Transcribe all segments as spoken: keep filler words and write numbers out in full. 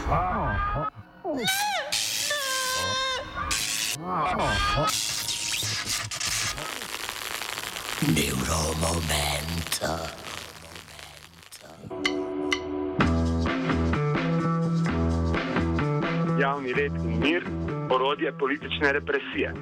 Neuromomento. Javni red in mir, orodje politične represije.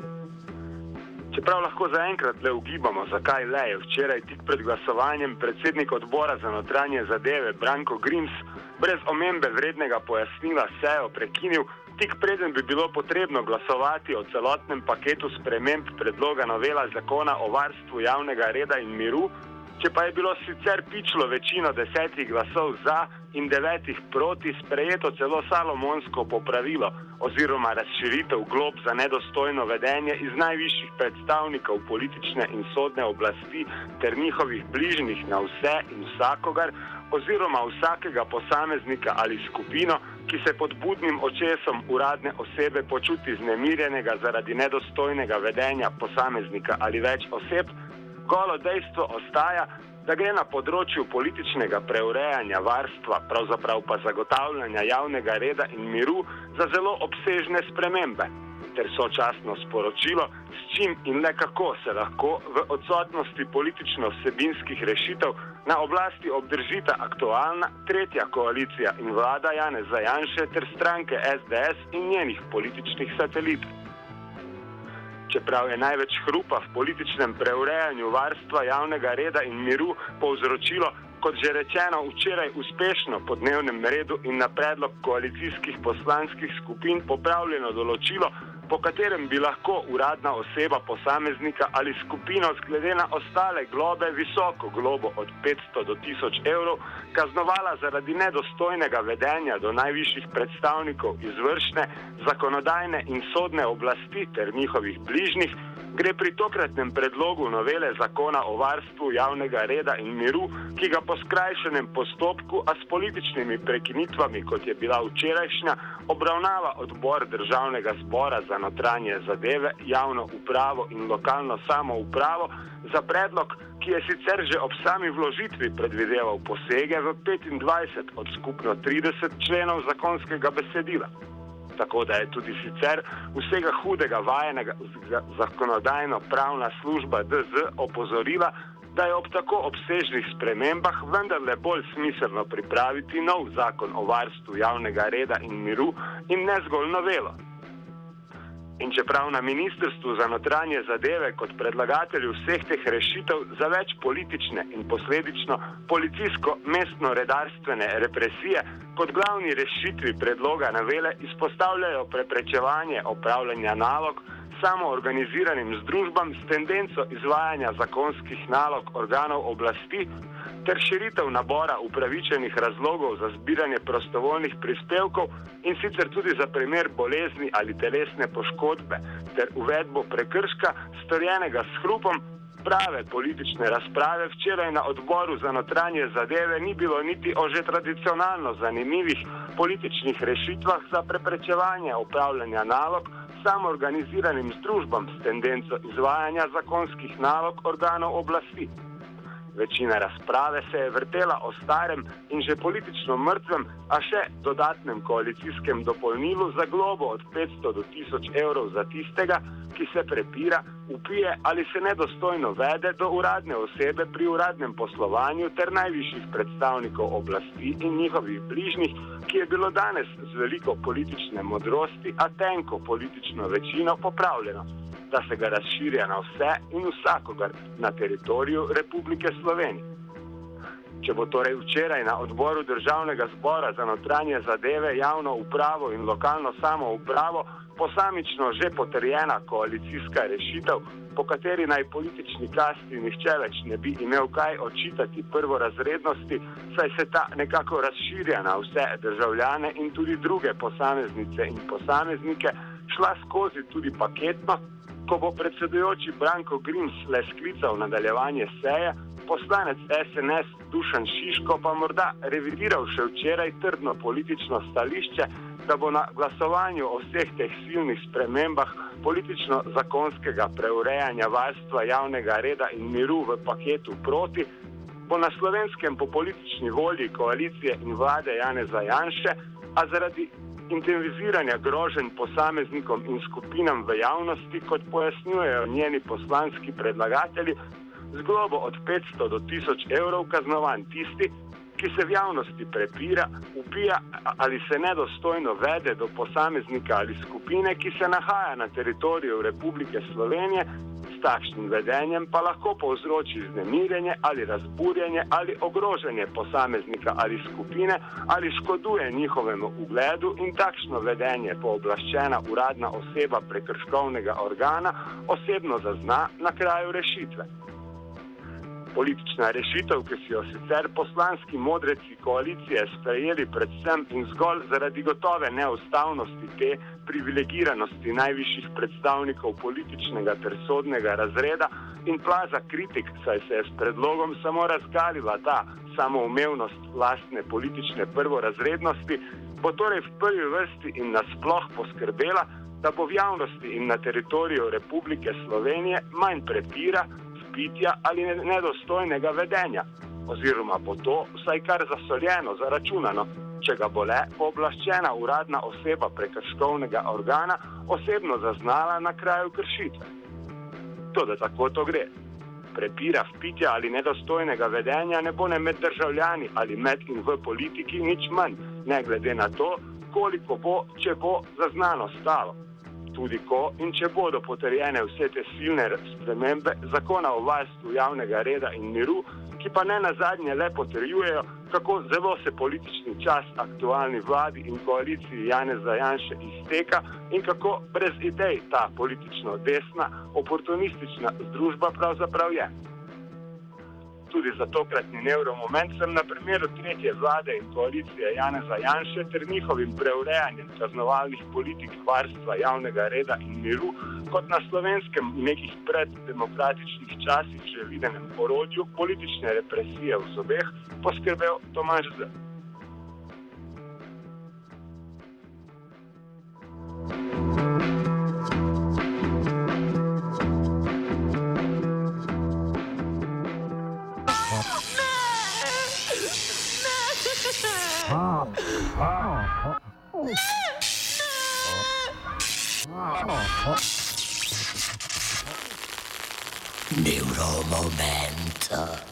Čeprav lahko zaenkrat le ugibamo, zakaj le je včeraj tik pred glasovanjem predsednik odbora za notranje zadeve Branko Grims brez omembe vrednega pojasnila sejo prekinil, tik preden bi bilo potrebno glasovati o celotnem paketu sprememb predloga novela zakona o varstvu javnega reda in miru, če pa je bilo sicer pičlo večino desetih glasov za in devetih proti sprejeto celo salomonsko popravilo oziroma razširitev glob za nedostojno vedenje iz najvišjih predstavnikov politične in sodne oblasti ter njihovih bližnjih na vse in vsakogar oziroma vsakega posameznika ali skupino, ki se pod budnim očesom uradne osebe počuti znemirjenega zaradi nedostojnega vedenja posameznika ali več oseb, golo dejstvo ostaja, da gre na področju političnega preurejanja varstva, pravzaprav pa zagotavljanja javnega reda in miru za zelo obsežne spremembe, ter sočasno sporočilo, s čim in le kako se lahko v odsotnosti politično-vsebinskih rešitev na oblasti obdržita aktualna tretja koalicija in vlada Janeza Janše ter stranke S D S in njenih političnih satelitov. Čeprav je največ hrupa v političnem preurejanju varstva javnega reda in miru povzročilo, kot že rečeno, včeraj uspešno po dnevnem redu in na predlog koalicijskih poslanskih skupin popravljeno določilo, po katerem bi lahko uradna oseba posameznika ali skupino glede na ostale globe visoko globo od petsto do tisoč evrov kaznovala zaradi nedostojnega vedenja do najvišjih predstavnikov izvršne, zakonodajne in sodne oblasti ter njihovih bližnjih, gre pri tokratnem predlogu novele zakona o varstvu javnega reda in miru, ki ga po skrajšanem postopku, a s političnimi prekinitvami, kot je bila včerajšnja, obravnava odbor Državnega zbora za notranje zadeve, javno upravo in lokalno samoupravo za predlog, ki je sicer že ob sami vložitvi predvideval posege v petindvajset od skupno trideset členov zakonskega besedila. Tako da je tudi sicer vsega hudega vajenega zakonodajno-pravna služba D Z opozorila, da je ob tako obsežnih spremembah vendarle bolj smiselno pripraviti nov zakon o varstvu javnega reda in miru in ne zgolj novelo. In čeprav na Ministrstvu za notranje zadeve kot predlagatelju vseh teh rešitev za več politične in posledično policijsko-mestno-redarstvene represije kot glavni rešitvi predloga novele izpostavljajo preprečevanje opravljanja nalog samoorganiziranim združbam s tendenco izvajanja zakonskih nalog organov oblasti ter širitev nabora upravičenih razlogov za zbiranje prostovoljnih prispevkov in sicer tudi za primer bolezni ali telesne poškodbe ter uvedbo prekrška storjenega s hrupom, prave politične razprave včeraj na odboru za notranje zadeve ni bilo niti o že tradicionalno zanimivih političnih rešitvah za preprečevanje opravljanja nalog samoorganiziranim združbam s tendenco izvajanja zakonskih nalog organov oblasti. Večina razprave se je vrtela o starem in že politično mrtvem, a še dodatnem koalicijskem dopolnilu za globo od petsto do tisoč evrov za tistega, ki se prepira, vpije ali se nedostojno vede do uradne osebe pri uradnem poslovanju ter najvišjih predstavnikov oblasti in njihovih bližnjih, ki je bilo danes z veliko politične modrosti, a tenko politično večino popravljeno, da se ga razširja na vse in vsakogar na teritoriju Republike Slovenije. Če bo torej včeraj na odboru Državnega zbora za notranje zadeve, javno upravo in lokalno samoupravo posamično že potrjena koalicijska rešitev, po kateri naj politični kasti nihče več ne bi imel kaj očitati prvorazrednosti, saj se ta nekako razširja na vse državljane in tudi druge posameznice in posameznike, šla skozi tudi paketno, ko bo predsedujoči Branko Grims le sklical nadaljevanje seje, poslanec S N S Dušan Šiško pa morda revidiral še včeraj trdno politično stališče, da bo na glasovanju o vseh teh silnih spremembah politično-zakonskega preurejanja varstva javnega reda in miru v paketu proti, bo na Slovenskem po politični volji koalicije in vlade Janeza Janše a zaradi intenziviziranja groženj posameznikom in skupinam v javnosti, kot pojasnjujejo njeni poslanski predlagatelji, z globo od petsto do tisoč evrov kaznovan tisti, ki se v javnosti prepira, upija ali se nedostojno vede do posameznika ali skupine, ki se nahaja na teritoriju Republike Slovenije, s takšnim vedenjem pa lahko povzroči vznemirjenje ali razburjenje ali ogrožanje posameznika ali skupine ali škoduje njihovemu ugledu in takšno vedenje pooblaščena uradna oseba prekrškovnega organa osebno zazna na kraju rešitve. Politična rešitev, ki si jo sicer poslanski modreci koalicije sprejeli predvsem in zgolj zaradi gotove neustavnosti te privilegiranosti najvišjih predstavnikov političnega ter sodnega razreda in plaza kritik, saj se je s predlogom samo razgalila ta samoumevnost lastne politične prvorazrednosti, bo torej v prvi vrsti in nasploh poskrbela, da bo v javnosti in na teritoriju Republike Slovenije manj prepira, pitja ali nedostojnega vedenja, oziroma bo to vsaj kar zasoljeno, zaračunano, če ga bo le pooblaščena uradna oseba prekrškovnega organa osebno zaznala na kraju kršitve. Toda tako to gre. Prepira, vpitja ali nedostojnega vedenja ne bo ne med državljani ali med in v politiki nič manj, ne glede na to, koliko bo, če bo zaznano stalo. Tudi ko in če bodo potrjene vse te silne spremembe zakona o varstvu javnega reda in miru, ki pa ne nazadnje le potrjujejo, kako zelo se politični čas aktualni vladi in koaliciji Janeza Janše izteka in kako brez idej ta politično desna, oportunistična združba pravzaprav je. Tudi za tokratni nevromoment sem na primeru tretje vlade in koalicije Janeza Janše ter njihovim preurejanjem kaznovalnih politik varstva javnega reda in miru kot na slovenskem v nekih preddemokratičnih časih že videnem orodju politične represije v zobeh poskrbel Tomaž Z. Neuromoment.